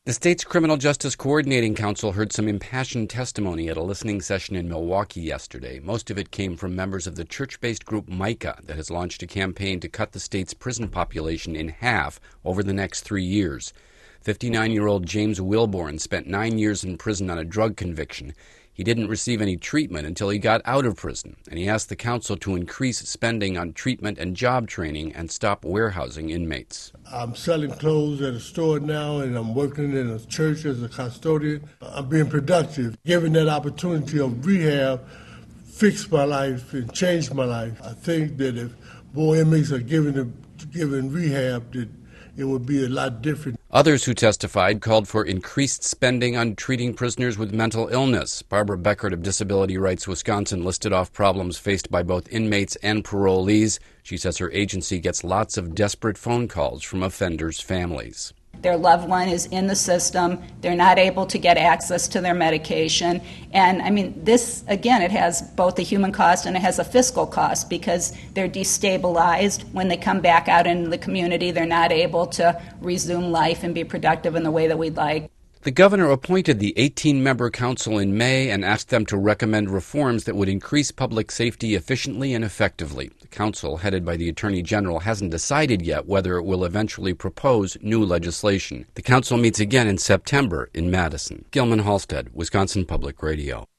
The state's Criminal Justice Coordinating Council heard some impassioned testimony at a listening session in Milwaukee yesterday. Most of it came from members of the church-based group Micah that has launched a campaign to cut the state's prison population in half over the next 3 years. 59-year-old James Wilborn spent 9 years in prison on a drug conviction. He didn't receive any treatment until he got out of prison, and he asked the council to increase spending on treatment and job training and stop warehousing inmates. I'm selling clothes at a store now, and I'm working in a church as a custodian. I'm being productive. Given that opportunity of rehab, fixed my life and changed my life. I think that if more inmates are given rehab, that it would be a lot different. Others who testified called for increased spending on treating prisoners with mental illness. Barbara Beckert of Disability Rights Wisconsin listed off problems faced by both inmates and parolees. She says her agency gets lots of desperate phone calls from offenders' families. Their loved one is in the system. They're not able to get access to their medication. And this, again, it has both a human cost and it has a fiscal cost because they're destabilized. When they come back out into the community, they're not able to resume life and be productive in the way that we'd like. The governor appointed the 18-member council in May and asked them to recommend reforms that would increase public safety efficiently and effectively. The council, headed by the Attorney General, hasn't decided yet whether it will eventually propose new legislation. The council meets again in September in Madison. Gilman Halstead, Wisconsin Public Radio.